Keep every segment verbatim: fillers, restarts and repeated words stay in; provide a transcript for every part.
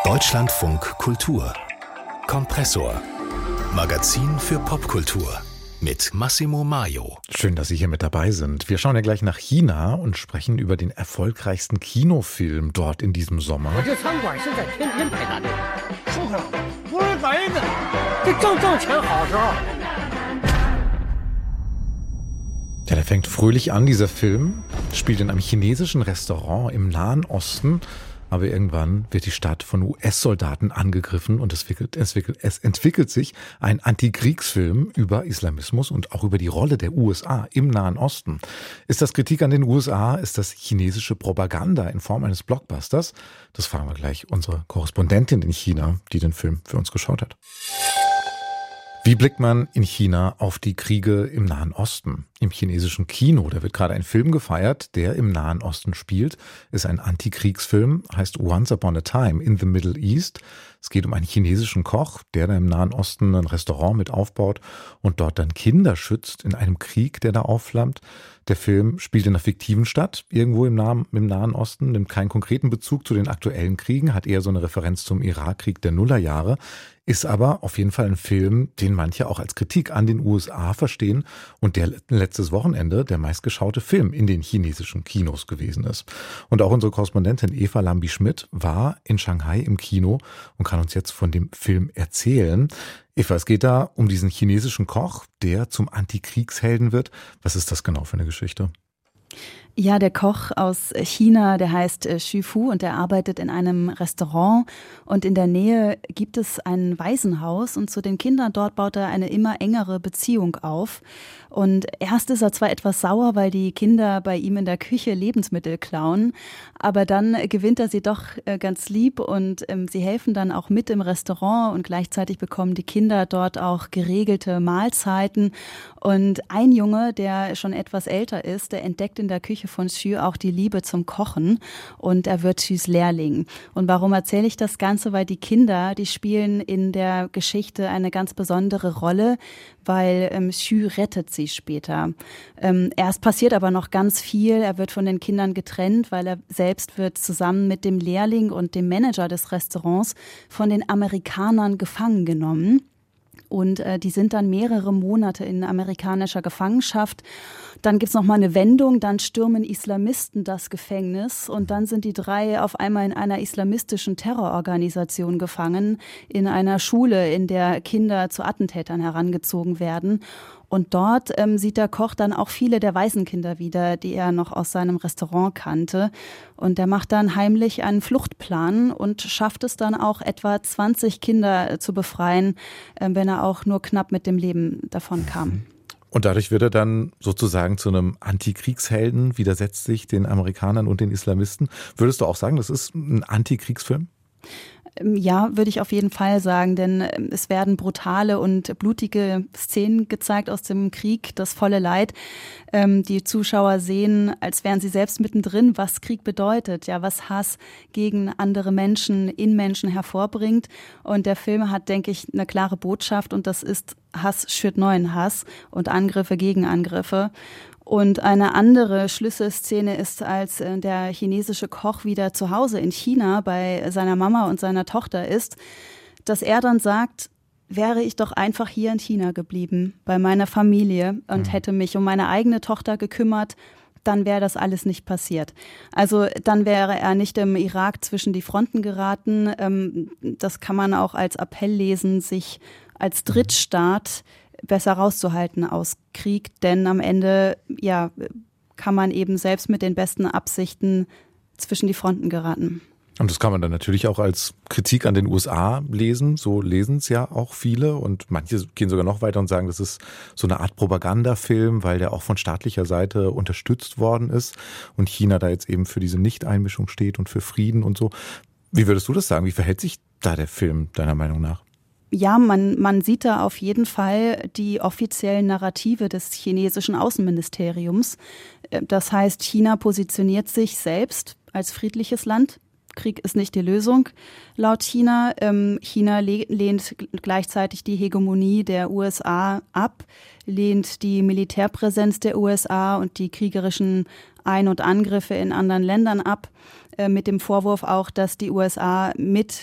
Deutschlandfunk Kultur Kompressor Magazin für Popkultur mit Massimo Maio. Schön, dass Sie hier mit dabei sind. Wir schauen ja gleich nach China und sprechen über den erfolgreichsten Kinofilm dort in diesem Sommer. Ja, der fängt fröhlich an, dieser Film, spielt in einem chinesischen Restaurant im Nahen Osten, aber irgendwann wird die Stadt von U S-Soldaten angegriffen und es entwickelt, es, entwickelt, es entwickelt sich ein Antikriegsfilm über Islamismus und auch über die Rolle der U S A im Nahen Osten. Ist das Kritik an den U S A? Ist das chinesische Propaganda in Form eines Blockbusters? Das fragen wir gleich unsere Korrespondentin in China, die den Film für uns geschaut hat. Wie blickt man in China auf die Kriege im Nahen Osten? Im chinesischen Kino, da wird gerade ein Film gefeiert, der im Nahen Osten spielt, ist ein Antikriegsfilm, heißt Once Upon a Time in the Middle East. Es geht um einen chinesischen Koch, der da im Nahen Osten ein Restaurant mit aufbaut und dort dann Kinder schützt in einem Krieg, der da aufflammt. Der Film spielt in einer fiktiven Stadt, irgendwo im Nahen, im Nahen Osten, nimmt keinen konkreten Bezug zu den aktuellen Kriegen, hat eher so eine Referenz zum Irakkrieg der Nullerjahre, ist aber auf jeden Fall ein Film, den manche auch als Kritik an den U S A verstehen und der letztes Wochenende der meistgeschaute Film in den chinesischen Kinos gewesen ist. Und auch unsere Korrespondentin Eva Lambi-Schmidt war in Shanghai im Kino und kann uns jetzt von dem Film erzählen. Eva, es geht da um diesen chinesischen Koch, der zum Antikriegshelden wird. Was ist das genau für eine Geschichte? Ja, der Koch aus China, der heißt Xu Fu und der arbeitet in einem Restaurant und in der Nähe gibt es ein Waisenhaus und zu den Kindern dort baut er eine immer engere Beziehung auf. Und erst ist er zwar etwas sauer, weil die Kinder bei ihm in der Küche Lebensmittel klauen, aber dann gewinnt er sie doch ganz lieb und ähm, sie helfen dann auch mit im Restaurant und gleichzeitig bekommen die Kinder dort auch geregelte Mahlzeiten. Und ein Junge, der schon etwas älter ist, der entdeckt in der Küche von Xu auch die Liebe zum Kochen und er wird Xus Lehrling. Und warum erzähle ich das Ganze? Weil die Kinder, die spielen in der Geschichte eine ganz besondere Rolle, weil ähm, Xu rettet sie später. Ähm, erst passiert aber noch ganz viel. Er wird von den Kindern getrennt, weil er selbst wird zusammen mit dem Lehrling und dem Manager des Restaurants von den Amerikanern gefangen genommen. Und äh, die sind dann mehrere Monate in amerikanischer Gefangenschaft. Dann gibt's noch mal eine Wendung, dann stürmen Islamisten das Gefängnis und dann sind die drei auf einmal in einer islamistischen Terrororganisation gefangen, in einer Schule, in der Kinder zu Attentätern herangezogen werden. Und dort ähm, sieht der Koch dann auch viele der Waisenkinder wieder, die er noch aus seinem Restaurant kannte. Und er macht dann heimlich einen Fluchtplan und schafft es dann auch, etwa zwanzig Kinder äh, zu befreien, äh, wenn er auch nur knapp mit dem Leben davon kam. Und dadurch wird er dann sozusagen zu einem Antikriegshelden, widersetzt sich den Amerikanern und den Islamisten. Würdest du auch sagen, das ist ein Antikriegsfilm? Ja, würde ich auf jeden Fall sagen, denn es werden brutale und blutige Szenen gezeigt aus dem Krieg, das volle Leid. Die Zuschauer sehen, als wären sie selbst mittendrin, was Krieg bedeutet, ja, was Hass gegen andere Menschen, in Menschen hervorbringt. Und der Film hat, denke ich, eine klare Botschaft und das ist, Hass schürt neuen Hass und Angriffe gegen Angriffe. Und eine andere Schlüsselszene ist, als der chinesische Koch wieder zu Hause in China bei seiner Mama und seiner Tochter ist, dass er dann sagt, wäre ich doch einfach hier in China geblieben, bei meiner Familie und hätte mich um meine eigene Tochter gekümmert, dann wäre das alles nicht passiert. Also dann wäre er nicht im Irak zwischen die Fronten geraten. Das kann man auch als Appell lesen, sich als Drittstaat besser rauszuhalten aus Krieg, denn am Ende ja kann man eben selbst mit den besten Absichten zwischen die Fronten geraten. Und das kann man dann natürlich auch als Kritik an den U S A lesen, so lesen es ja auch viele und manche gehen sogar noch weiter und sagen, das ist so eine Art Propagandafilm, weil der auch von staatlicher Seite unterstützt worden ist und China da jetzt eben für diese Nichteinmischung steht und für Frieden und so. Wie würdest du das sagen? Wie verhält sich da der Film deiner Meinung nach? Ja, man, man sieht da auf jeden Fall die offiziellen Narrative des chinesischen Außenministeriums. Das heißt, China positioniert sich selbst als friedliches Land. Krieg ist nicht die Lösung, laut China. Ähm, China le- lehnt gleichzeitig die Hegemonie der U S A ab, lehnt die Militärpräsenz der U S A und die kriegerischen Ein- und Angriffe in anderen Ländern ab, äh, mit dem Vorwurf auch, dass die U S A mit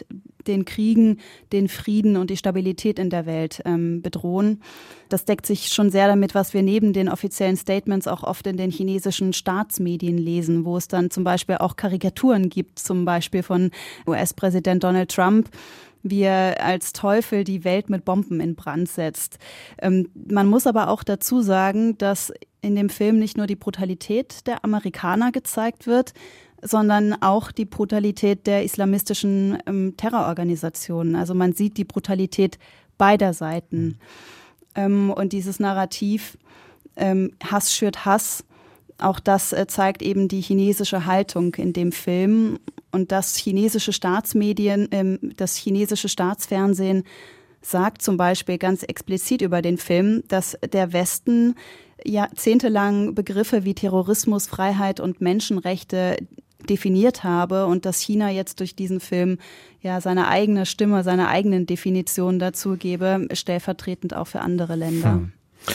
den Kriegen, den Frieden und die Stabilität in der Welt ähm, bedrohen. Das deckt sich schon sehr damit, was wir neben den offiziellen Statements auch oft in den chinesischen Staatsmedien lesen, wo es dann zum Beispiel auch Karikaturen gibt, zum Beispiel von U S-Präsident Donald Trump, wie er als Teufel die Welt mit Bomben in Brand setzt. Ähm, man muss aber auch dazu sagen, dass in dem Film nicht nur die Brutalität der Amerikaner gezeigt wird, sondern auch die Brutalität der islamistischen ähm, Terrororganisationen. Also man sieht die Brutalität beider Seiten. Ähm, und dieses Narrativ, ähm, Hass schürt Hass, auch das äh, zeigt eben die chinesische Haltung in dem Film. Und das chinesische Staatsmedien, ähm, das chinesische Staatsfernsehen sagt zum Beispiel ganz explizit über den Film, dass der Westen jahrzehntelang Begriffe wie Terrorismus, Freiheit und Menschenrechte definiert habe und dass China jetzt durch diesen Film ja seine eigene Stimme, seine eigenen Definitionen dazu gebe, stellvertretend auch für andere Länder. Hm.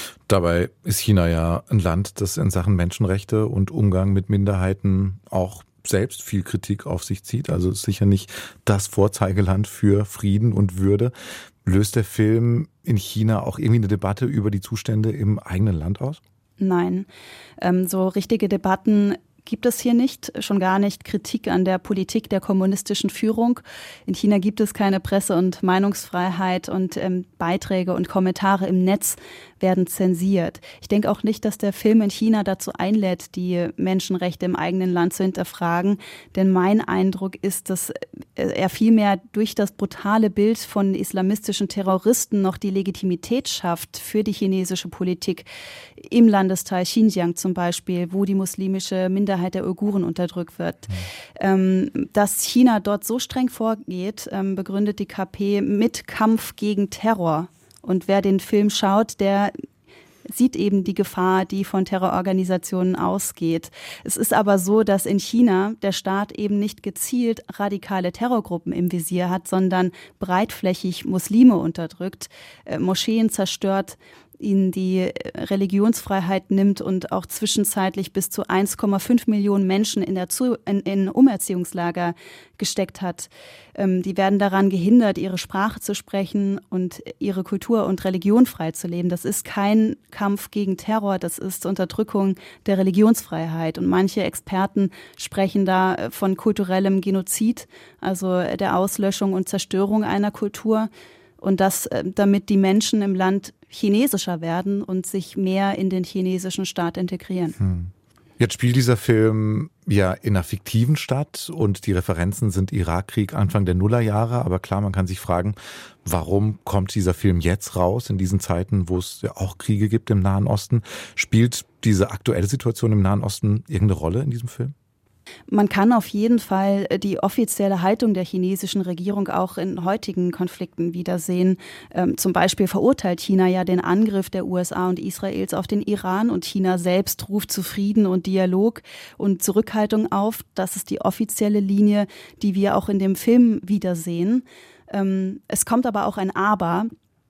Dabei ist China ja ein Land, das in Sachen Menschenrechte und Umgang mit Minderheiten auch selbst viel Kritik auf sich zieht. Also ist sicher nicht das Vorzeigeland für Frieden und Würde. Löst der Film in China auch irgendwie eine Debatte über die Zustände im eigenen Land aus? Nein, ähm, so richtige Debatten gibt es hier nicht, schon gar nicht Kritik an der Politik der kommunistischen Führung. In China gibt es keine Presse- und Meinungsfreiheit und ähm, Beiträge und Kommentare im Netz werden zensiert. Ich denke auch nicht, dass der Film in China dazu einlädt, die Menschenrechte im eigenen Land zu hinterfragen. Denn mein Eindruck ist, dass er vielmehr durch das brutale Bild von islamistischen Terroristen noch die Legitimität schafft für die chinesische Politik im Landesteil Xinjiang zum Beispiel, wo die muslimische Minderheit der Uiguren unterdrückt wird. Mhm. Ähm, dass China dort so streng vorgeht, ähm, begründet die K P mit Kampf gegen Terror. Und wer den Film schaut, der sieht eben die Gefahr, die von Terrororganisationen ausgeht. Es ist aber so, dass in China der Staat eben nicht gezielt radikale Terrorgruppen im Visier hat, sondern breitflächig Muslime unterdrückt, äh, Moscheen zerstört, ihnen die Religionsfreiheit nimmt und auch zwischenzeitlich bis zu eins Komma fünf Millionen Menschen in, der zu, in, in Umerziehungslager gesteckt hat. Ähm, die werden daran gehindert, ihre Sprache zu sprechen und ihre Kultur und Religion freizuleben. Das ist kein Kampf gegen Terror, das ist Unterdrückung der Religionsfreiheit. Und manche Experten sprechen da von kulturellem Genozid, also der Auslöschung und Zerstörung einer Kultur. Und das, damit die Menschen im Land chinesischer werden und sich mehr in den chinesischen Staat integrieren. Hm. Jetzt spielt dieser Film ja in einer fiktiven Stadt und die Referenzen sind Irakkrieg Anfang der Nullerjahre. Aber klar, man kann sich fragen, warum kommt dieser Film jetzt raus in diesen Zeiten, wo es ja auch Kriege gibt im Nahen Osten? Spielt diese aktuelle Situation im Nahen Osten irgendeine Rolle in diesem Film? Man kann auf jeden Fall die offizielle Haltung der chinesischen Regierung auch in heutigen Konflikten wiedersehen. Ähm, zum Beispiel verurteilt China ja den Angriff der U S A und Israels auf den Iran und China selbst ruft zu Frieden und Dialog und Zurückhaltung auf. Das ist die offizielle Linie, die wir auch in dem Film wiedersehen. Ähm, es kommt aber auch ein Aber.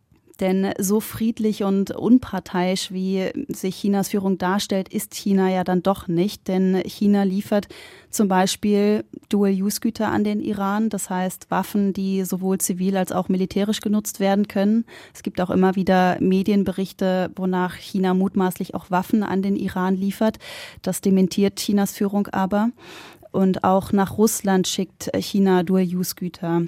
Denn so friedlich und unparteiisch, wie sich Chinas Führung darstellt, ist China ja dann doch nicht. Denn China liefert zum Beispiel Dual-Use-Güter an den Iran, das heißt Waffen, die sowohl zivil als auch militärisch genutzt werden können. Es gibt auch immer wieder Medienberichte, wonach China mutmaßlich auch Waffen an den Iran liefert. Das dementiert Chinas Führung aber. Und auch nach Russland schickt China Dual-Use-Güter.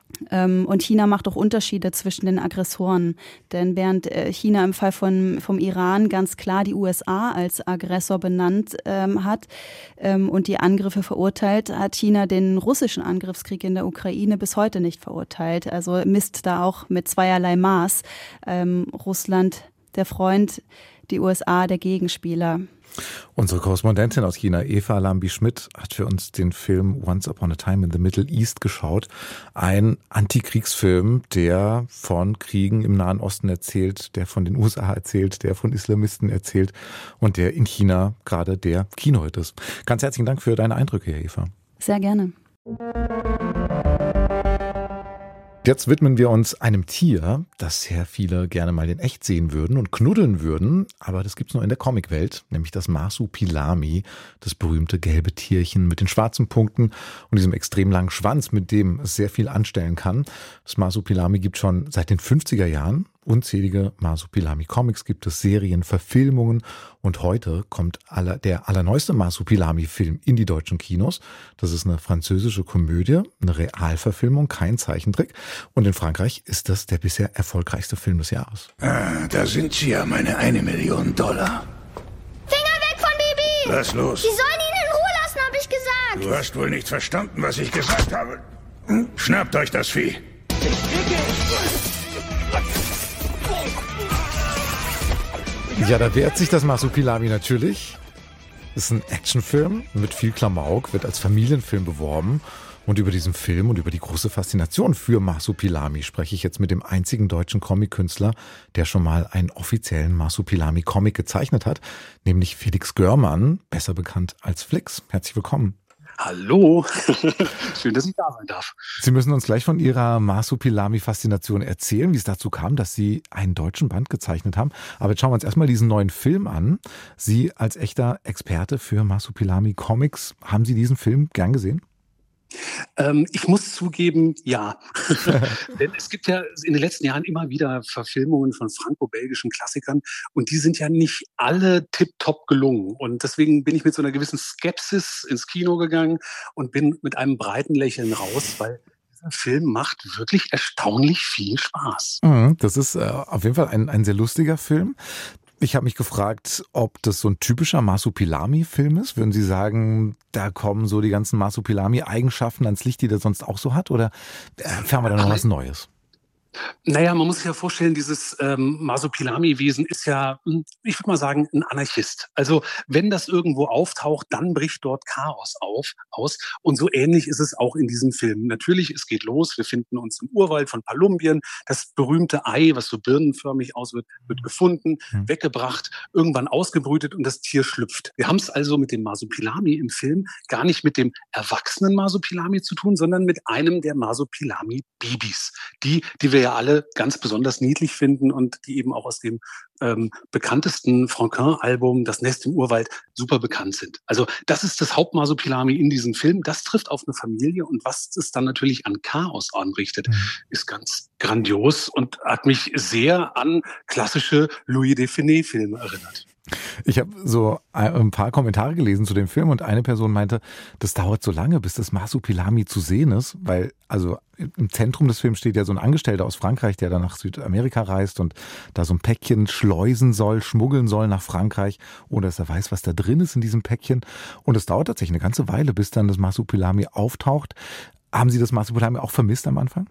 Und China macht auch Unterschiede zwischen den Aggressoren. Denn während China im Fall von, vom Iran ganz klar die U S A als Aggressor benannt ähm, hat ähm, und die Angriffe verurteilt, hat China den russischen Angriffskrieg in der Ukraine bis heute nicht verurteilt. Also misst da auch mit zweierlei Maß. Ähm, Russland der Freund, die U S A der Gegenspieler. Unsere Korrespondentin aus China, Eva Lambi-Schmidt, hat für uns den Film Once Upon a Time in the Middle East geschaut. Ein Antikriegsfilm, der von Kriegen im Nahen Osten erzählt, der von den U S A erzählt, der von Islamisten erzählt und der in China gerade der Kinohit ist. Ganz herzlichen Dank für deine Eindrücke, Eva. Sehr gerne. Jetzt widmen wir uns einem Tier, das sehr viele gerne mal in echt sehen würden und knuddeln würden, aber das gibt's nur in der Comicwelt, nämlich das Marsupilami, das berühmte gelbe Tierchen mit den schwarzen Punkten und diesem extrem langen Schwanz, mit dem es sehr viel anstellen kann. Das Marsupilami gibt schon seit den fünfziger Jahren. Unzählige Marsupilami-Comics gibt es, Serien, Verfilmungen und heute kommt aller, der allerneueste Marsupilami-Film in die deutschen Kinos. Das ist eine französische Komödie, eine Realverfilmung, kein Zeichentrick. Und in Frankreich ist das der bisher erfolgreichste Film des Jahres. Ah, da sind sie ja, meine eine Million Dollar. Finger weg von Bibi! Was los? Sie sollen ihn in Ruhe lassen, habe ich gesagt. Du hast wohl nicht verstanden, was ich gesagt habe. Hm? Schnappt euch das Vieh. Ja, da wehrt sich das Marsupilami natürlich. Das ist ein Actionfilm mit viel Klamauk, wird als Familienfilm beworben. Und über diesen Film und über die große Faszination für Marsupilami spreche ich jetzt mit dem einzigen deutschen Comic-Künstler, der schon mal einen offiziellen Marsupilami-Comic gezeichnet hat, nämlich Felix Görmann, besser bekannt als Flix. Herzlich willkommen. Hallo, schön, dass ich da sein darf. Sie müssen uns gleich von Ihrer Marsupilami-Faszination erzählen, wie es dazu kam, dass Sie einen deutschen Band gezeichnet haben. Aber jetzt schauen wir uns erstmal diesen neuen Film an. Sie als echter Experte für Marsupilami-Comics, haben Sie diesen Film gern gesehen? Ähm, ich muss zugeben, ja. Denn es gibt ja in den letzten Jahren immer wieder Verfilmungen von franco-belgischen Klassikern und die sind ja nicht alle tipptopp gelungen. Und deswegen bin ich mit so einer gewissen Skepsis ins Kino gegangen und bin mit einem breiten Lächeln raus, weil dieser Film macht wirklich erstaunlich viel Spaß. Das ist äh, auf jeden Fall ein, ein sehr lustiger Film. Ich habe mich gefragt, ob das so ein typischer Marsupilami-Film ist. Würden Sie sagen, da kommen so die ganzen Marsupilami-Eigenschaften ans Licht, die der sonst auch so hat? Oder erfahren wir da noch was Neues? Naja, man muss sich ja vorstellen, dieses ähm, Marsupilami-Wesen ist ja, ich würde mal sagen, ein Anarchist. Also wenn das irgendwo auftaucht, dann bricht dort Chaos auf, aus. Und so ähnlich ist es auch in diesem Film. Natürlich, es geht los, wir finden uns im Urwald von Palumbien. Das berühmte Ei, was so birnenförmig aus wird, wird gefunden, mhm. weggebracht, irgendwann ausgebrütet und das Tier schlüpft. Wir haben es also mit dem Marsupilami im Film gar nicht mit dem erwachsenen Marsupilami zu tun, sondern mit einem der Marsupilami-Babys. Die, die wir ja alle ganz besonders niedlich finden und die eben auch aus dem ähm, bekanntesten Franquin-Album Das Nest im Urwald super bekannt sind. Also das ist das Hauptmarsupilami in diesem Film. Das trifft auf eine Familie und was es dann natürlich an Chaos anrichtet, mhm. ist ganz grandios und hat mich sehr an klassische Louis de Funès-Filme erinnert. Ich habe so ein paar Kommentare gelesen zu dem Film und eine Person meinte, das dauert so lange, bis das Marsupilami zu sehen ist, weil also im Zentrum des Films steht ja so ein Angestellter aus Frankreich, der dann nach Südamerika reist und da so ein Päckchen schleusen soll, schmuggeln soll nach Frankreich, ohne dass er weiß, was da drin ist in diesem Päckchen. Und es dauert tatsächlich eine ganze Weile, bis dann das Marsupilami auftaucht. Haben Sie das Marsupilami auch vermisst am Anfang?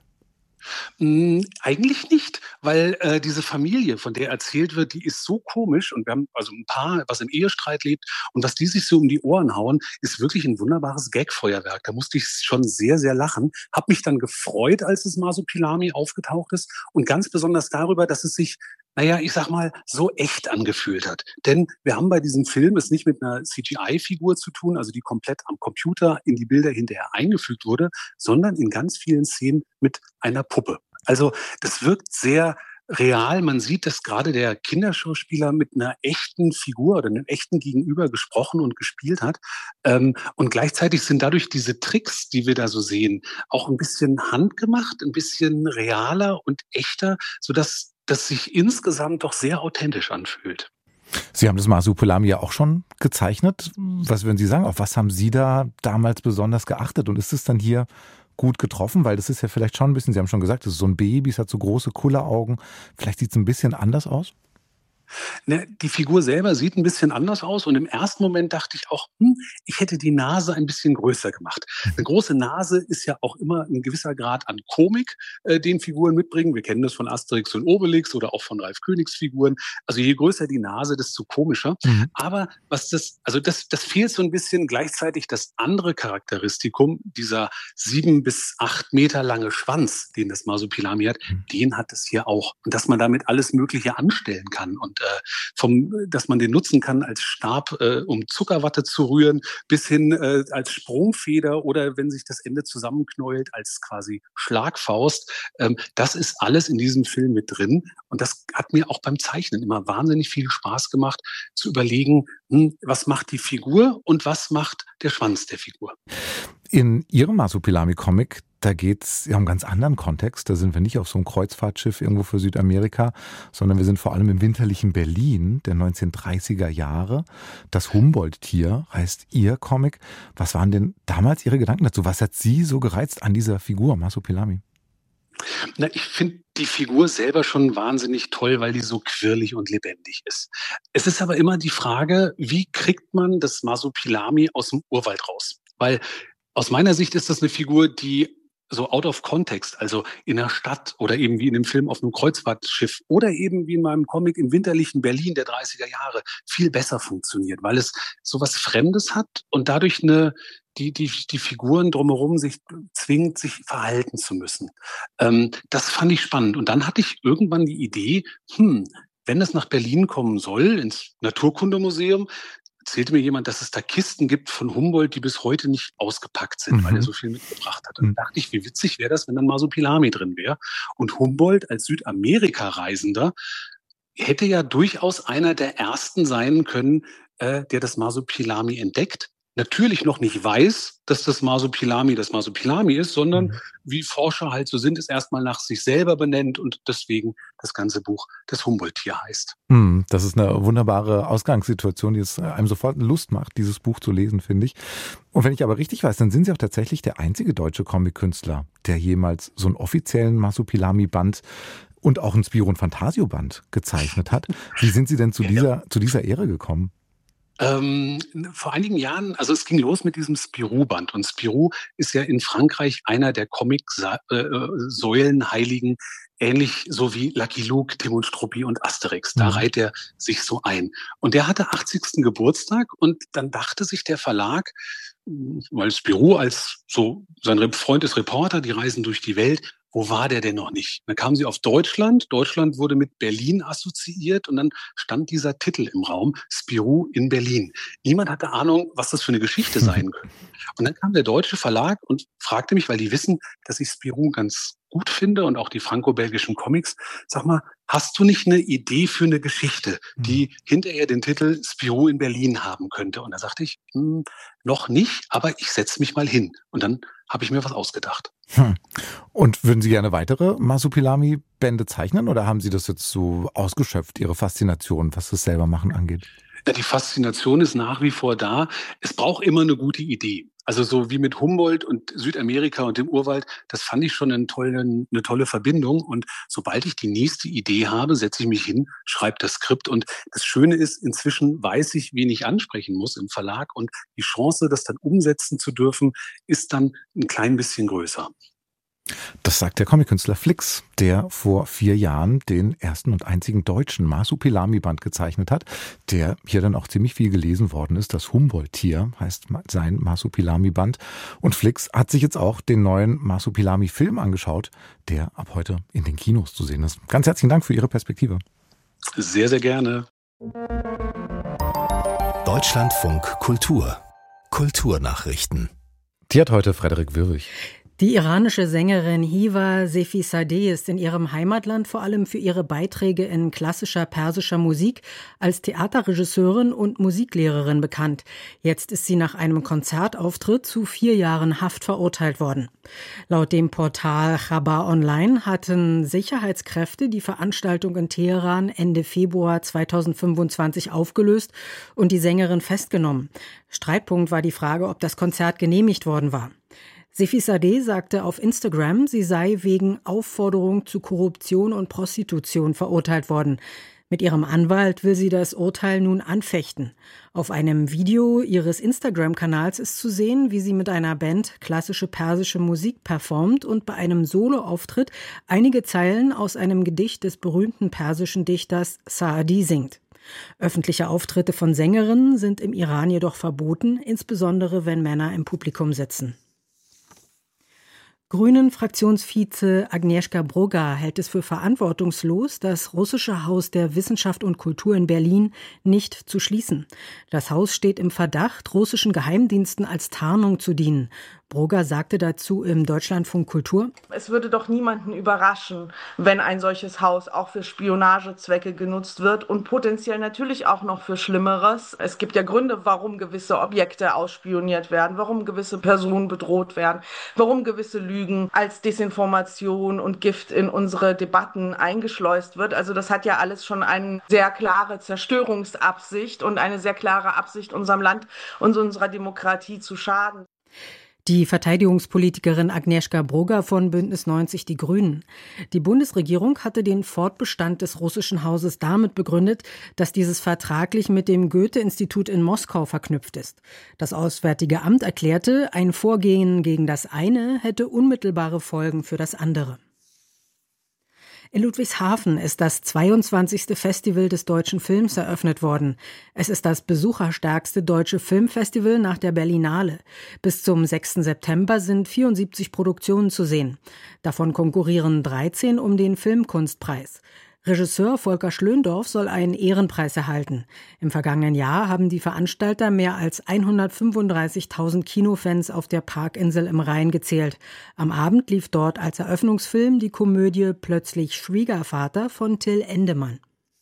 Mm, eigentlich nicht, weil äh, diese Familie, von der erzählt wird, die ist so komisch und wir haben also ein Paar, was im Ehestreit lebt und was die sich so um die Ohren hauen, ist wirklich ein wunderbares Gagfeuerwerk. Da musste ich schon sehr, sehr lachen. Hab mich dann gefreut, als das Marsupilami aufgetaucht ist und ganz besonders darüber, dass es sich naja, ich sag mal, so echt angefühlt hat. Denn wir haben bei diesem Film es nicht mit einer C G I-Figur zu tun, also die komplett am Computer in die Bilder hinterher eingefügt wurde, sondern in ganz vielen Szenen mit einer Puppe. Also das wirkt sehr real. Man sieht, dass gerade der Kinderschauspieler mit einer echten Figur oder einem echten Gegenüber gesprochen und gespielt hat. Und gleichzeitig sind dadurch diese Tricks, die wir da so sehen, auch ein bisschen handgemacht, ein bisschen realer und echter, sodass das sich insgesamt doch sehr authentisch anfühlt. Sie haben das Marsupilami ja auch schon gezeichnet. Was würden Sie sagen? Auf was haben Sie da damals besonders geachtet? Und ist es dann hier gut getroffen? Weil das ist ja vielleicht schon ein bisschen, Sie haben schon gesagt, das ist so ein Baby, es hat so große Kulleraugen. Vielleicht sieht es ein bisschen anders aus? Ne, die Figur selber sieht ein bisschen anders aus und im ersten Moment dachte ich auch, hm, ich hätte die Nase ein bisschen größer gemacht. Eine große Nase ist ja auch immer ein gewisser Grad an Komik, äh, den Figuren mitbringen. Wir kennen das von Asterix und Obelix oder auch von Ralf Königs Figuren. Also je größer die Nase, desto komischer. Mhm. Aber was das, also das, das fehlt so ein bisschen gleichzeitig das andere Charakteristikum, dieser sieben bis acht Meter lange Schwanz, den das Marsupilami hat, mhm. den hat es hier auch. Und dass man damit alles Mögliche anstellen kann und äh, vom, dass man den nutzen kann als Stab, äh, um Zuckerwatte zu rühren, bis hin äh, als Sprungfeder oder wenn sich das Ende zusammenknäult als quasi Schlagfaust. Ähm, das ist alles in diesem Film mit drin und das hat mir auch beim Zeichnen immer wahnsinnig viel Spaß gemacht, zu überlegen, hm, was macht die Figur und was macht der Schwanz der Figur. In Ihrem Masopilami-Comic, da geht's ja um einen ganz anderen Kontext. Da sind wir nicht auf so einem Kreuzfahrtschiff irgendwo für Südamerika, sondern wir sind vor allem im winterlichen Berlin der neunzehnhundertdreißiger Jahre. Das Humboldt-Tier heißt Ihr Comic. Was waren denn damals Ihre Gedanken dazu? Was hat Sie so gereizt an dieser Figur, Masopilami? Na, ich finde die Figur selber schon wahnsinnig toll, weil die so quirlig und lebendig ist. Es ist aber immer die Frage, wie kriegt man das Masopilami aus dem Urwald raus? Weil aus meiner Sicht ist das eine Figur, die so out of context, also in der Stadt oder eben wie in dem Film auf einem Kreuzfahrtschiff oder eben wie in meinem Comic im winterlichen Berlin der dreißiger Jahre viel besser funktioniert, weil es sowas Fremdes hat und dadurch eine die die die Figuren drumherum sich zwingt, sich verhalten zu müssen. Ähm, das fand ich spannend und dann hatte ich irgendwann die Idee, hm, wenn es nach Berlin kommen soll, ins Naturkundemuseum, erzählte mir jemand, dass es da Kisten gibt von Humboldt, die bis heute nicht ausgepackt sind, mhm. weil er so viel mitgebracht hat. Und dann dachte ich, wie witzig wäre das, wenn dann Masopilami drin wäre. Und Humboldt als Südamerika-Reisender hätte ja durchaus einer der ersten sein können, äh, der das Masopilami entdeckt. Natürlich noch nicht weiß, dass das Masopilami das Masopilami ist, sondern mhm. wie Forscher halt so sind, es erstmal nach sich selber benennt und deswegen das ganze Buch das Humboldt-Tier heißt. Mhm, das ist eine wunderbare Ausgangssituation, die es einem sofort Lust macht, dieses Buch zu lesen, finde ich. Und wenn ich aber richtig weiß, dann sind Sie auch tatsächlich der einzige deutsche Comic-Künstler, der jemals so einen offiziellen Masopilami-Band und auch einen Spirou und Fantasio-Band gezeichnet hat. Wie sind Sie denn zu dieser, zu dieser Ehre gekommen? Ähm, vor einigen Jahren, also es ging los mit diesem Spirou-Band. Und Spirou ist ja in Frankreich einer der Comic-Säulenheiligen, ähnlich so wie Lucky Luke, Tim und Struppi und Asterix. Da mhm. reiht er sich so ein. Und der hatte achtzigsten Geburtstag und dann dachte sich der Verlag, weil Spirou als so, sein Freund ist Reporter, die reisen durch die Welt, wo war der denn noch nicht? Dann kamen sie auf Deutschland. Deutschland wurde mit Berlin assoziiert und dann stand dieser Titel im Raum, Spirou in Berlin. Niemand hatte Ahnung, was das für eine Geschichte sein könnte. Und dann kam der deutsche Verlag und fragte mich, weil die wissen, dass ich Spirou ganz gut finde und auch die franco-belgischen Comics. Sag mal, hast du nicht eine Idee für eine Geschichte, die mhm. hinterher den Titel Spirou in Berlin haben könnte? Und da sagte ich, hm, noch nicht, aber ich setze mich mal hin. Und dann habe ich mir was ausgedacht. Hm. Und würden Sie gerne weitere Masopilami-Bände zeichnen oder haben Sie das jetzt so ausgeschöpft, Ihre Faszination, was das selber machen angeht? Ja, die Faszination ist nach wie vor da. Es braucht immer eine gute Idee. Also so wie mit Humboldt und Südamerika und dem Urwald, das fand ich schon einen tollen, eine tolle Verbindung. Und sobald ich die nächste Idee habe, setze ich mich hin, schreibe das Skript. Und das Schöne ist, inzwischen weiß ich, wen ich ansprechen muss im Verlag. Und die Chance, das dann umsetzen zu dürfen, ist dann ein klein bisschen größer. Das sagt der Comic-Künstler Flix, der vor vier Jahren den ersten und einzigen deutschen Masopilami-Band gezeichnet hat, der hier dann auch ziemlich viel gelesen worden ist. Das Humboldt-Tier heißt sein Masopilami-Band. Und Flix hat sich jetzt auch den neuen Masopilami-Film angeschaut, der ab heute in den Kinos zu sehen ist. Ganz herzlichen Dank für Ihre Perspektive. Sehr, sehr gerne. Deutschlandfunk Kultur. Kulturnachrichten. Die hat heute Frederik Wirwig. Die iranische Sängerin Hiva Sefizadeh ist in ihrem Heimatland vor allem für ihre Beiträge in klassischer persischer Musik als Theaterregisseurin und Musiklehrerin bekannt. Jetzt ist sie nach einem Konzertauftritt zu vier Jahren Haft verurteilt worden. Laut dem Portal Chabar Online hatten Sicherheitskräfte die Veranstaltung in Teheran Ende Februar zweitausendfünfundzwanzig aufgelöst und die Sängerin festgenommen. Streitpunkt war die Frage, ob das Konzert genehmigt worden war. Sefizadeh sagte auf Instagram, sie sei wegen Aufforderung zu Korruption und Prostitution verurteilt worden. Mit ihrem Anwalt will sie das Urteil nun anfechten. Auf einem Video ihres Instagram-Kanals ist zu sehen, wie sie mit einer Band klassische persische Musik performt und bei einem Soloauftritt einige Zeilen aus einem Gedicht des berühmten persischen Dichters Saadi singt. Öffentliche Auftritte von Sängerinnen sind im Iran jedoch verboten, insbesondere wenn Männer im Publikum sitzen. Grünen-Fraktionsvize Agnieszka Broga hält es für verantwortungslos, das russische Haus der Wissenschaft und Kultur in Berlin nicht zu schließen. Das Haus steht im Verdacht, russischen Geheimdiensten als Tarnung zu dienen. Broga sagte dazu im Deutschlandfunk Kultur: Es würde doch niemanden überraschen, wenn ein solches Haus auch für Spionagezwecke genutzt wird und potenziell natürlich auch noch für Schlimmeres. Es gibt ja Gründe, warum gewisse Objekte ausspioniert werden, warum gewisse Personen bedroht werden, warum gewisse Lügen als Desinformation und Gift in unsere Debatten eingeschleust wird. Also das hat ja alles schon eine sehr klare Zerstörungsabsicht und eine sehr klare Absicht, unserem Land und unserer Demokratie zu schaden. Die Verteidigungspolitikerin Agnieszka Broga von Bündnis neunzig Die Grünen. Die Bundesregierung hatte den Fortbestand des russischen Hauses damit begründet, dass dieses vertraglich mit dem Goethe-Institut in Moskau verknüpft ist. Das Auswärtige Amt erklärte, ein Vorgehen gegen das eine hätte unmittelbare Folgen für das andere. In Ludwigshafen ist das zweiundzwanzigste Festival des deutschen Films eröffnet worden. Es ist das besucherstärkste deutsche Filmfestival nach der Berlinale. Bis zum sechsten September sind vierundsiebzig Produktionen zu sehen. Davon konkurrieren dreizehn um den Filmkunstpreis. Regisseur Volker Schlöndorff soll einen Ehrenpreis erhalten. Im vergangenen Jahr haben die Veranstalter mehr als hundertfünfunddreißigtausend Kinofans auf der Parkinsel im Rhein gezählt. Am Abend lief dort als Eröffnungsfilm die Komödie Plötzlich Schwiegervater von Till Endemann.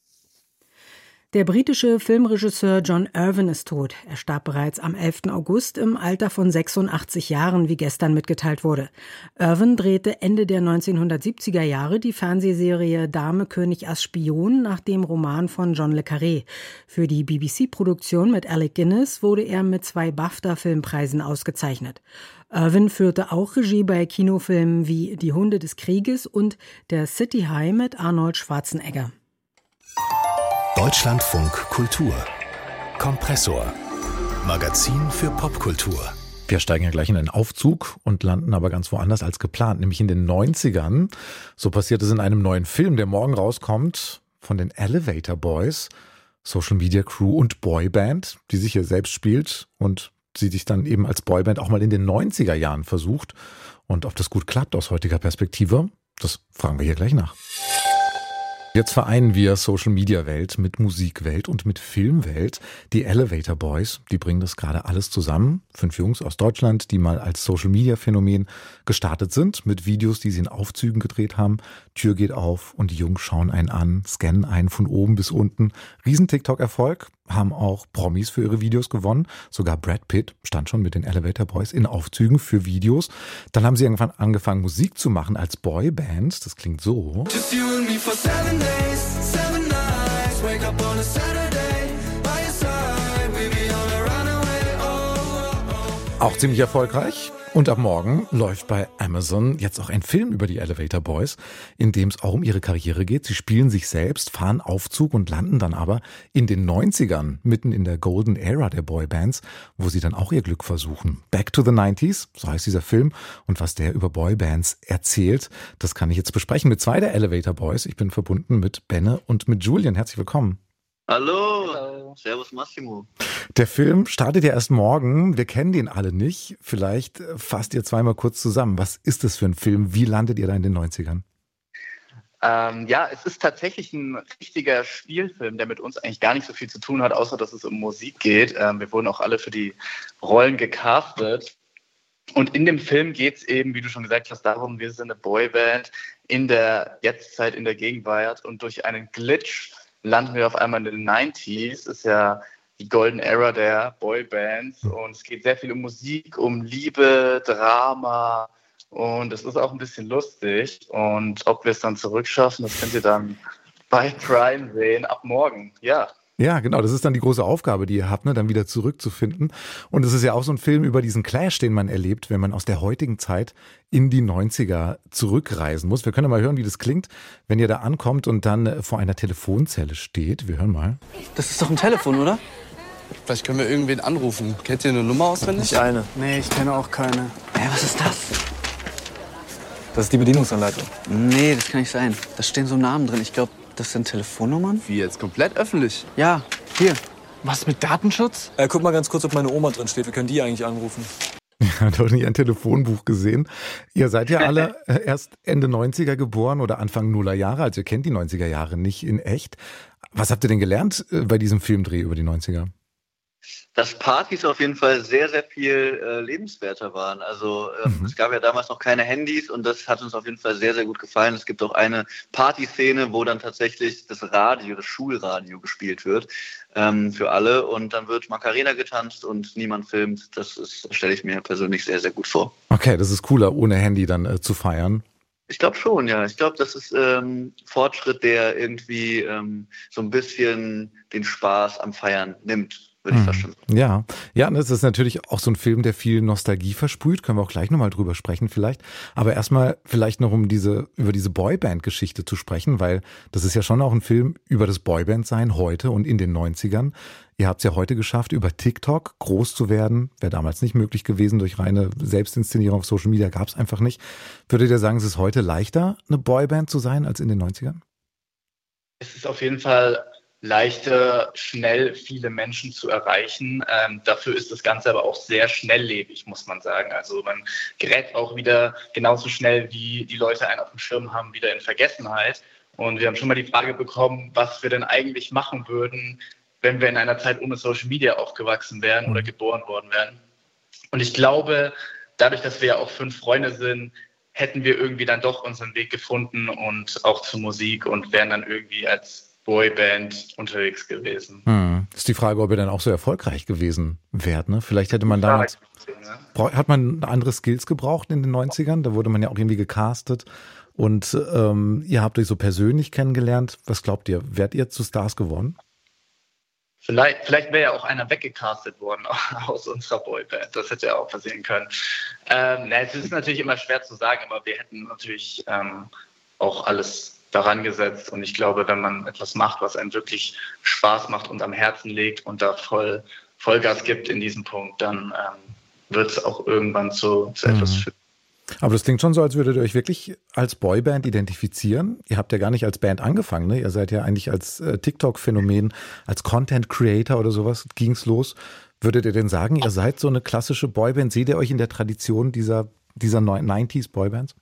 Der britische Filmregisseur John Irwin ist tot. Er starb bereits am elften August im Alter von sechsundachtzig Jahren, wie gestern mitgeteilt wurde. Irwin drehte Ende der neunzehnhundertsiebziger Jahre die Fernsehserie Dame, König, Ass, Spion nach dem Roman von John le Carré. Für die B B C-Produktion mit Alec Guinness wurde er mit zwei BAFTA-Filmpreisen ausgezeichnet. Irwin führte auch Regie bei Kinofilmen wie Die Hunde des Krieges und Der City High mit Arnold Schwarzenegger. Deutschlandfunk Kultur. Kompressor. Magazin für Popkultur. Wir steigen ja gleich in einen Aufzug und landen aber ganz woanders als geplant, nämlich in den neunzigern. So passiert es in einem neuen Film, der morgen rauskommt, von den Elevator Boys, Social Media Crew und Boyband, die sich hier selbst spielt und sie sich dann eben als Boyband auch mal in den neunziger Jahren versucht. Und ob das gut klappt aus heutiger Perspektive, das fragen wir hier gleich nach. Jetzt vereinen wir Social-Media-Welt mit Musikwelt und mit Filmwelt. Die Elevator Boys, die bringen das gerade alles zusammen. Fünf Jungs aus Deutschland, die mal als Social-Media-Phänomen gestartet sind, mit Videos, die sie in Aufzügen gedreht haben. Tür geht auf und die Jungs schauen einen an, scannen einen von oben bis unten. Riesen-TikTok-Erfolg, haben auch Promis für ihre Videos gewonnen. Sogar Brad Pitt stand schon mit den Elevator Boys in Aufzügen für Videos. Dann haben sie irgendwann angefangen, Musik zu machen als Boyband. Das klingt so. Auch ziemlich erfolgreich. Und ab morgen läuft bei Amazon jetzt auch ein Film über die Elevator Boys, in dem es auch um ihre Karriere geht. Sie spielen sich selbst, fahren Aufzug und landen dann aber in den neunzigern, mitten in der Golden Era der Boybands, wo sie dann auch ihr Glück versuchen. Back to the nineties, so heißt dieser Film. Und was der über Boybands erzählt, das kann ich jetzt besprechen mit zwei der Elevator Boys. Ich bin verbunden mit Benne und mit Julian. Herzlich willkommen. Hallo. Hallo, servus Massimo. Der Film startet ja erst morgen. Wir kennen den alle nicht. Vielleicht fasst ihr zweimal kurz zusammen. Was ist das für ein Film? Wie landet ihr da in den neunzigern? Ähm, ja, es ist tatsächlich ein richtiger Spielfilm, der mit uns eigentlich gar nicht so viel zu tun hat, außer dass es um Musik geht. Ähm, wir wurden auch alle für die Rollen gecastet. Und in dem Film geht es eben, wie du schon gesagt hast, darum, wir sind eine Boyband in der Jetztzeit, in der Gegenwart. Und durch einen Glitch landen wir auf einmal in den neunziger. Ist ja die Golden Era der Boybands und es geht sehr viel um Musik, um Liebe, Drama und es ist auch ein bisschen lustig und ob wir es dann zurückschaffen, das könnt ihr dann bei Prime sehen ab morgen, ja. Ja, genau, das ist dann die große Aufgabe, die ihr habt, ne, dann wieder zurückzufinden. Und es ist ja auch so ein Film über diesen Clash, den man erlebt, wenn man aus der heutigen Zeit in die neunziger zurückreisen muss. Wir können ja mal hören, wie das klingt, wenn ihr da ankommt und dann vor einer Telefonzelle steht. Wir hören mal. Das ist doch ein Telefon, oder? Vielleicht können wir irgendwen anrufen. Kennt ihr eine Nummer auswendig? Nicht eine. Nee, ich kenne auch keine. Hä, was ist das? Das ist die Bedienungsanleitung. Nee, das kann nicht sein. Da stehen so Namen drin. Ich glaube, das sind Telefonnummern. Wie jetzt? Komplett öffentlich? Ja, hier. Was mit Datenschutz? Äh, guck mal ganz kurz, ob meine Oma drin steht. Wir können die eigentlich anrufen. Ja, doch nie ein Telefonbuch gesehen. Ihr seid ja alle erst Ende neunziger geboren oder Anfang Nuller Jahre, also ihr kennt die neunziger Jahre nicht in echt. Was habt ihr denn gelernt bei diesem Filmdreh über die neunziger? Dass Partys auf jeden Fall sehr, sehr viel äh, lebenswerter waren. Also ähm, mhm. es gab ja damals noch keine Handys und das hat uns auf jeden Fall sehr, sehr gut gefallen. Es gibt auch eine Partyszene, wo dann tatsächlich das Radio, das Schulradio gespielt wird ähm, für alle und dann wird Macarena getanzt und niemand filmt. Das ist, das stelle ich mir persönlich sehr, sehr gut vor. Okay, das ist cooler, ohne Handy dann äh, zu feiern. Ich glaube schon, ja. Ich glaube, das ist ähm, Fortschritt, der irgendwie ähm, so ein bisschen den Spaß am Feiern nimmt. Würde ich fast schon sagen. Ja, ja, das ist natürlich auch so ein Film, der viel Nostalgie versprüht. Können wir auch gleich nochmal drüber sprechen vielleicht. Aber erstmal vielleicht noch um diese über diese Boyband-Geschichte zu sprechen, weil das ist ja schon auch ein Film über das Boyband-Sein heute und in den neunzigern. Ihr habt es ja heute geschafft, über TikTok groß zu werden. Wäre damals nicht möglich gewesen. Durch reine Selbstinszenierung auf Social Media gab es einfach nicht. Würdet ihr sagen, es ist heute leichter, eine Boyband zu sein, als in den neunzigern? Es ist auf jeden Fall leichter, schnell viele Menschen zu erreichen. Ähm, dafür ist das Ganze aber auch sehr schnelllebig, muss man sagen. Also man gerät auch wieder genauso schnell, wie die Leute einen auf dem Schirm haben, wieder in Vergessenheit. Und wir haben schon mal die Frage bekommen, was wir denn eigentlich machen würden, wenn wir in einer Zeit ohne Social Media aufgewachsen wären oder geboren worden wären. Und ich glaube, dadurch, dass wir ja auch fünf Freunde sind, hätten wir irgendwie dann doch unseren Weg gefunden und auch zur Musik und wären dann irgendwie als Boyband unterwegs gewesen. Hm. Ist die Frage, ob ihr dann auch so erfolgreich gewesen wärt, ne? Vielleicht hätte man damals, ja. hat man andere Skills gebraucht in den neunzigern, da wurde man ja auch irgendwie gecastet und ähm, ihr habt euch so persönlich kennengelernt. Was glaubt ihr, wärt ihr zu Stars geworden? Vielleicht, vielleicht wäre ja auch einer weggecastet worden aus unserer Boyband. Das hätte ja auch passieren können. Ähm, na, es ist natürlich immer schwer zu sagen, aber wir hätten natürlich ähm, auch alles daran gesetzt. Und ich glaube, wenn man etwas macht, was einem wirklich Spaß macht und am Herzen liegt und da voll Vollgas gibt in diesem Punkt, dann ähm, wird es auch irgendwann zu, zu etwas führen. Aber das klingt schon so, als würdet ihr euch wirklich als Boyband identifizieren. Ihr habt ja gar nicht als Band angefangen, ne? Ihr seid ja eigentlich als äh, TikTok-Phänomen, als Content-Creator oder sowas ging's los. Würdet ihr denn sagen, ihr seid so eine klassische Boyband? Seht ihr euch in der Tradition dieser, dieser neunziger-Boybands?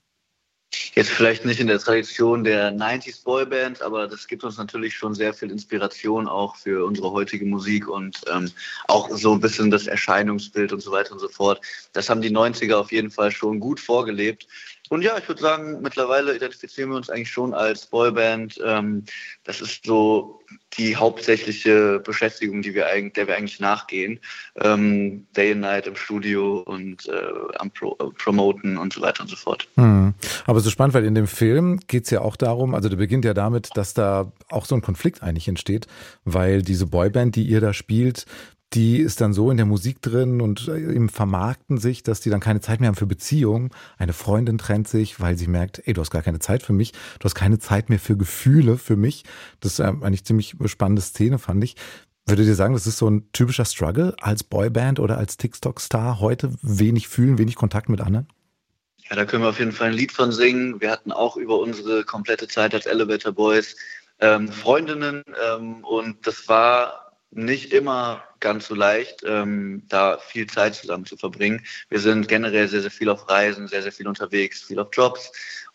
Jetzt vielleicht nicht in der Tradition der neunziger Boybands, aber das gibt uns natürlich schon sehr viel Inspiration auch für unsere heutige Musik und ähm, auch so ein bisschen das Erscheinungsbild und so weiter und so fort. Das haben die neunziger auf jeden Fall schon gut vorgelebt. Und ja, ich würde sagen, mittlerweile identifizieren wir uns eigentlich schon als Boyband. Ähm, das ist so die hauptsächliche Beschäftigung, die wir eigentlich, der wir eigentlich nachgehen. Ähm, Day and Night im Studio und äh, am Pro, äh, Promoten und so weiter und so fort. Hm. Aber es ist spannend, weil in dem Film geht es ja auch darum, also der beginnt ja damit, dass da auch so ein Konflikt eigentlich entsteht, weil diese Boyband, die ihr da spielt, die ist dann so in der Musik drin und im Vermarkten sich, dass die dann keine Zeit mehr haben für Beziehungen. Eine Freundin trennt sich, weil sie merkt, ey, du hast gar keine Zeit für mich, du hast keine Zeit mehr für Gefühle für mich. Das ist eigentlich ziemlich spannende Szene, fand ich. Würdet ihr sagen, das ist so ein typischer Struggle als Boyband oder als TikTok-Star heute? Wenig fühlen, wenig Kontakt mit anderen? Ja, da können wir auf jeden Fall ein Lied von singen. Wir hatten auch über unsere komplette Zeit als Elevator Boys ähm, Freundinnen ähm, und das war nicht immer ganz so leicht, ähm, da viel Zeit zusammen zu verbringen. Wir sind generell sehr, sehr viel auf Reisen, sehr, sehr viel unterwegs, viel auf Jobs.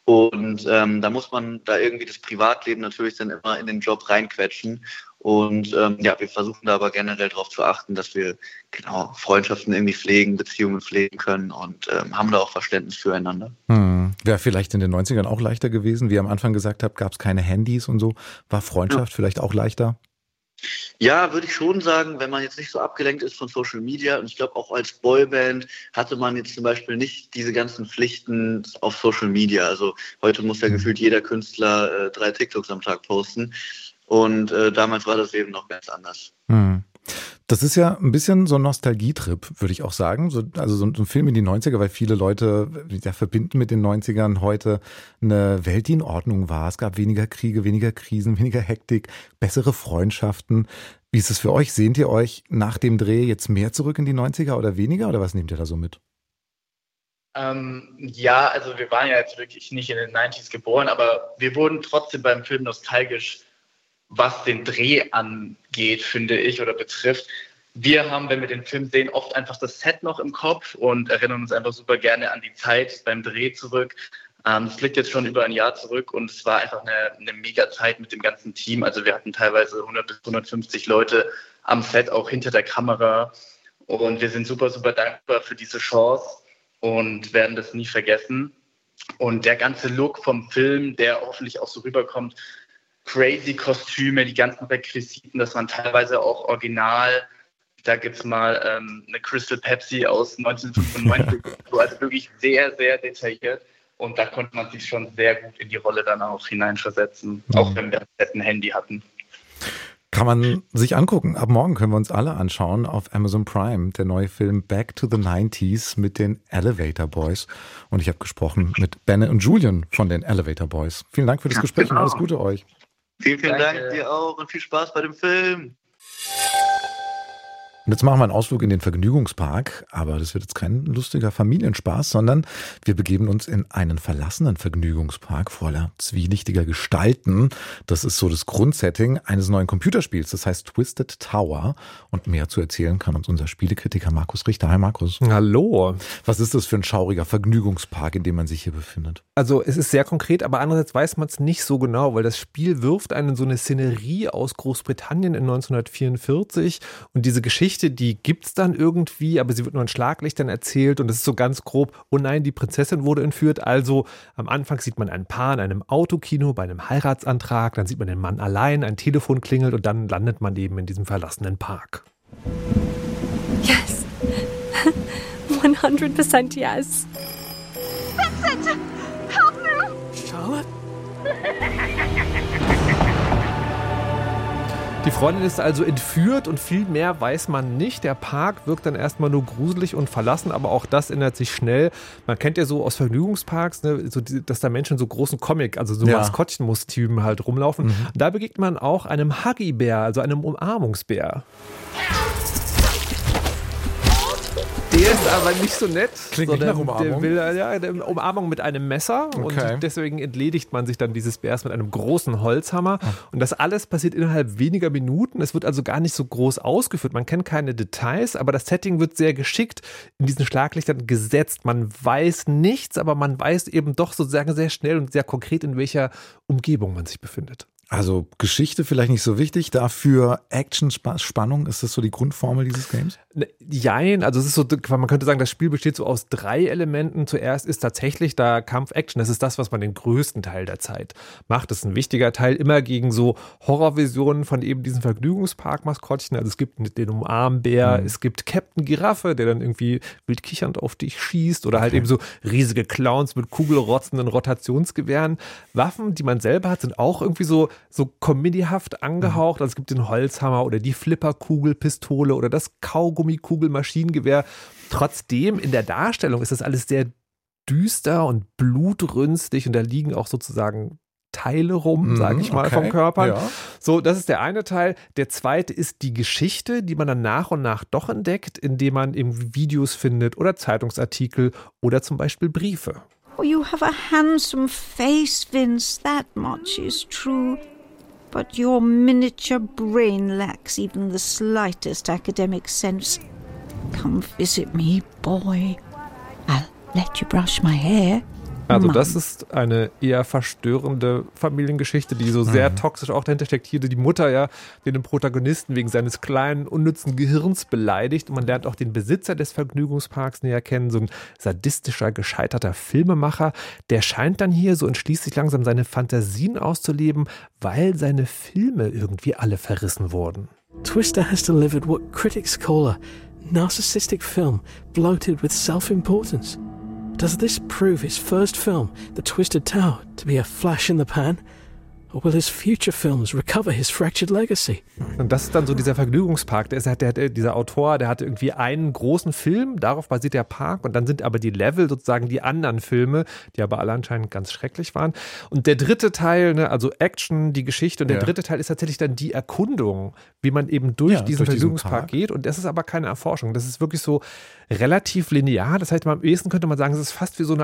Und ähm, da muss man da irgendwie das Privatleben natürlich dann immer in den Job reinquetschen. Und ähm, ja, wir versuchen da aber generell darauf zu achten, dass wir genau Freundschaften irgendwie pflegen, Beziehungen pflegen können und ähm, haben da auch Verständnis füreinander. Hm. Wäre vielleicht in den neunzigern auch leichter gewesen. Wie ihr am Anfang gesagt habt, gab es keine Handys und so. War Freundschaft ja vielleicht auch leichter? Ja, würde ich schon sagen, wenn man jetzt nicht so abgelenkt ist von Social Media. Und ich glaube, auch als Boyband hatte man jetzt zum Beispiel nicht diese ganzen Pflichten auf Social Media. Also heute muss ja gefühlt jeder Künstler äh, drei TikToks am Tag posten. Und äh, damals war das eben noch ganz anders. Hm. Das ist ja ein bisschen so ein Nostalgietrip, würde ich auch sagen. So, also so ein Film in die neunziger, weil viele Leute ja, verbinden mit den neunzigern heute eine Welt, die in Ordnung war. Es gab weniger Kriege, weniger Krisen, weniger Hektik, bessere Freundschaften. Wie ist es für euch? Sehnt ihr euch nach dem Dreh jetzt mehr zurück in die neunziger oder weniger? Oder was nehmt ihr da so mit? Ähm, ja, also wir waren ja jetzt wirklich nicht in den neunzigern geboren, aber wir wurden trotzdem beim Film nostalgisch, was den Dreh angeht, finde ich, oder betrifft. wir haben, wenn wir den Film sehen, oft einfach das Set noch im Kopf und erinnern uns einfach super gerne an die Zeit beim Dreh zurück. Ähm, das liegt jetzt schon über ein Jahr zurück und es war einfach eine, eine mega Zeit mit dem ganzen Team. Also wir hatten teilweise hundert bis hundertfünfzig Leute am Set, auch hinter der Kamera. Und wir sind super, super dankbar für diese Chance und werden das nie vergessen. Und der ganze Look vom Film, der hoffentlich auch so rüberkommt, crazy Kostüme, die ganzen Requisiten, das waren teilweise auch original. Da gibt es mal ähm, eine Crystal Pepsi aus neunzehnhundertfünfundneunzig, also wirklich sehr, sehr detailliert. Und da konnte man sich schon sehr gut in die Rolle dann auch hineinversetzen, mhm. auch wenn wir ein Handy hatten. Kann man sich angucken. Ab morgen können wir uns alle anschauen auf Amazon Prime. Der neue Film Back to the nineties mit den Elevator Boys. Und ich habe gesprochen mit Benne und Julian von den Elevator Boys. Vielen Dank für das Gespräch genau. und alles Gute euch. Vielen, vielen Dank dir auch und viel Spaß bei dem Film. Und jetzt machen wir einen Ausflug in den Vergnügungspark, aber das wird jetzt kein lustiger Familienspaß, sondern wir begeben uns in einen verlassenen Vergnügungspark voller zwielichtiger Gestalten. Das ist so das Grundsetting eines neuen Computerspiels, das heißt Twisted Tower. Und mehr zu erzählen kann uns unser Spielekritiker Markus Richter. Hi Markus. Hallo. Was ist das für ein schauriger Vergnügungspark, in dem man sich hier befindet? Also es ist sehr konkret, aber andererseits weiß man es nicht so genau, weil das Spiel wirft einen in so eine Szenerie aus Großbritannien in neunzehnhundertvierundvierzig und diese Geschichte, die gibt's dann irgendwie, aber sie wird nur in Schlaglichtern erzählt und es ist so ganz grob, oh nein, die Prinzessin wurde entführt. Also am Anfang sieht man ein Paar in einem Autokino bei einem Heiratsantrag, dann sieht man den Mann allein, ein Telefon klingelt und dann landet man eben in diesem verlassenen Park. Yes. hundred percent yes. Vincent! Help me! Charlotte? Die Freundin ist also entführt und viel mehr weiß man nicht. Der Park wirkt dann erstmal nur gruselig und verlassen, aber auch das ändert sich schnell. Man kennt ja so aus Vergnügungsparks, ne, so die, dass da Menschen so großen Comic, also so ja. Maskottchenmustypen halt rumlaufen. Mhm. Da begegnet man auch einem Huggy-Bär, also einem Umarmungsbär. Der ist aber nicht so nett. Klingt nicht nach Umarmung. Der will ja, eine Umarmung mit einem Messer okay. und deswegen entledigt man sich dann dieses Bärs mit einem großen Holzhammer. Und das alles passiert innerhalb weniger Minuten. Es wird also gar nicht so groß ausgeführt. Man kennt keine Details, aber das Setting wird sehr geschickt in diesen Schlaglichtern gesetzt. Man weiß nichts, aber man weiß eben doch sozusagen sehr schnell und sehr konkret, in welcher Umgebung man sich befindet. Also Geschichte vielleicht nicht so wichtig, dafür Action, Spannung, ist das so die Grundformel dieses Games? Jein, also es ist so, man könnte sagen, das Spiel besteht so aus drei Elementen. Zuerst ist tatsächlich da Kampf-Action, das ist das, was man den größten Teil der Zeit macht. Das ist ein wichtiger Teil, immer gegen so Horrorvisionen von eben diesen Vergnügungspark-Maskottchen. Also es gibt den Umarmbär, mhm. es gibt Captain Giraffe, der dann irgendwie wild kichernd auf dich schießt oder halt okay. eben so riesige Clowns mit kugelrotzenden Rotationsgewehren. Waffen, die man selber hat, sind auch irgendwie so so comedyhaft angehaucht. Also es gibt den Holzhammer oder die Flipperkugelpistole oder das Kaugummikugelmaschinengewehr. Trotzdem, in der Darstellung ist das alles sehr düster und blutrünstig und da liegen auch sozusagen Teile rum, sage ich mal, okay. vom Körper. Ja. So, das ist der eine Teil. Der zweite ist die Geschichte, die man dann nach und nach doch entdeckt, indem man eben Videos findet oder Zeitungsartikel oder zum Beispiel Briefe. Oh, you have a handsome face, Vince. That much is true. But your miniature brain lacks even the slightest academic sense. Come visit me, boy. I'll let you brush my hair. Also das ist eine eher verstörende Familiengeschichte, die so sehr mhm. toxisch auch dahinter steckt. Hier die Mutter ja den Protagonisten wegen seines kleinen, unnützen Gehirns beleidigt. Und man lernt auch den Besitzer des Vergnügungsparks näher kennen, so ein sadistischer, gescheiterter Filmemacher. Der scheint dann hier so entschließt sich langsam seine Fantasien auszuleben, weil seine Filme irgendwie alle verrissen wurden. Twister has delivered what critics call a narcissistic film, bloated with self-importance. Does this prove his first film, The Twisted Tower, to be a flash in the pan? Or will his future films recover his fractured legacy? Und das ist dann so dieser Vergnügungspark. Der, ist, der, der, dieser Autor, der hatte irgendwie einen großen Film, darauf basiert der Park. Und dann sind aber die Level sozusagen die anderen Filme, die aber alle anscheinend ganz schrecklich waren. Und der dritte Teil, ne, also Action, die Geschichte. Und der ja. dritte Teil ist tatsächlich dann die Erkundung, wie man eben durch ja, diesen durch Vergnügungspark geht. Und das ist aber keine Erforschung. Das ist wirklich so relativ linear. Das heißt, am ehesten könnte man sagen, es ist fast wie so eine Art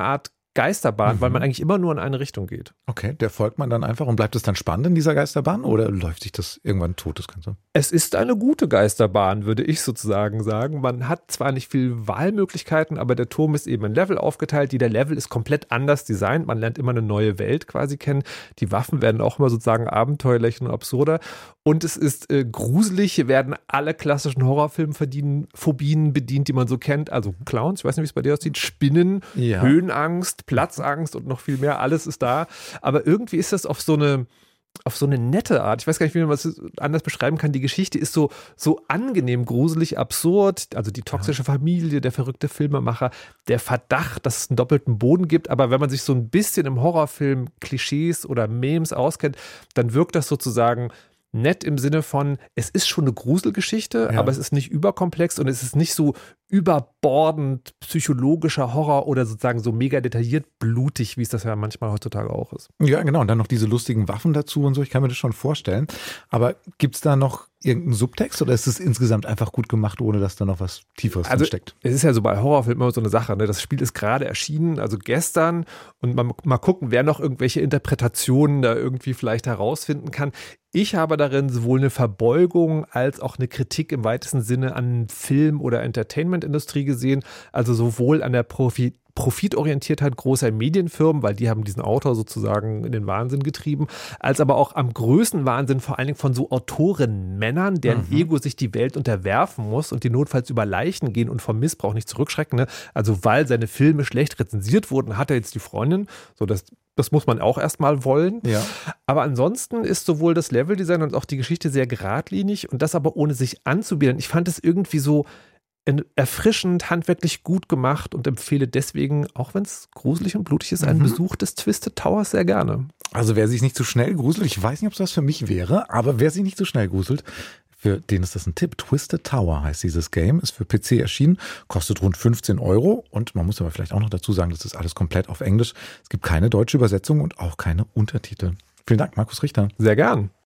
Geisterbahn, Mhm. weil man eigentlich immer nur in eine Richtung geht. Okay, der folgt man dann einfach und bleibt es dann spannend in dieser Geisterbahn oder läuft sich das irgendwann tot, das Ganze? Es ist eine gute Geisterbahn, würde ich sozusagen sagen. Man hat zwar nicht viel Wahlmöglichkeiten, aber der Turm ist eben in Level aufgeteilt. Jeder Level ist komplett anders designt. Man lernt immer eine neue Welt quasi kennen. Die Waffen werden auch immer sozusagen abenteuerlicher und absurder. Und es ist äh, gruselig. Hier werden alle klassischen Horrorfilmphobien bedient, die man so kennt. Also Clowns, ich weiß nicht, wie es bei dir aussieht, Spinnen, Ja. Höhenangst, Platzangst und noch viel mehr. Alles ist da. Aber irgendwie ist das auf so eine auf so eine nette Art. Ich weiß gar nicht, wie man das anders beschreiben kann. Die Geschichte ist so, so angenehm, gruselig, absurd. Also die toxische Familie, der verrückte Filmemacher, der Verdacht, dass es einen doppelten Boden gibt. Aber wenn man sich so ein bisschen im Horrorfilm Klischees oder Memes auskennt, dann wirkt das sozusagen nett im Sinne von, es ist schon eine Gruselgeschichte, Ja. aber es ist nicht überkomplex und es ist nicht so überbordend psychologischer Horror oder sozusagen so mega detailliert blutig, wie es das ja manchmal heutzutage auch ist. Ja, genau. Und dann noch diese lustigen Waffen dazu und so. Ich kann mir das schon vorstellen. Aber gibt es da noch irgendeinen Subtext oder ist es insgesamt einfach gut gemacht, ohne dass da noch was Tieferes Also drin steckt? es ist ja so bei Horrorfilmen immer so eine Sache. Ne? Das Spiel ist gerade erschienen, also gestern. Und mal, mal gucken, wer noch irgendwelche Interpretationen da irgendwie vielleicht herausfinden kann. Ich habe darin sowohl eine Verbeugung als auch eine Kritik im weitesten Sinne an Film- oder Entertainment-Industrie gesehen. Also sowohl an der Profi Profitorientiertheit großer Medienfirmen, weil die haben diesen Autor sozusagen in den Wahnsinn getrieben, als aber auch am größten Wahnsinn vor allen Dingen von so Autorenmännern, deren Mhm. Ego sich die Welt unterwerfen muss und die notfalls über Leichen gehen und vom Missbrauch nicht zurückschrecken. Ne? Also weil seine Filme schlecht rezensiert wurden, hat er jetzt die Freundin. So, das, das muss man auch erstmal wollen. Ja. Aber ansonsten ist sowohl das Leveldesign und auch die Geschichte sehr geradlinig und das aber ohne sich anzubiedern. Ich fand es irgendwie so erfrischend, handwerklich gut gemacht und empfehle deswegen, auch wenn es gruselig und blutig ist, einen Mhm. Besuch des Twisted Towers sehr gerne. Also wer sich nicht zu schnell gruselt, ich weiß nicht, ob es das für mich wäre, aber wer sich nicht zu schnell gruselt, für den ist das ein Tipp. Twisted Tower heißt dieses Game, ist für P C erschienen, kostet rund fünfzehn Euro und man muss aber vielleicht auch noch dazu sagen, das ist alles komplett auf Englisch. Es gibt keine deutsche Übersetzung und auch keine Untertitel. Vielen Dank, Markus Richter. Sehr gern.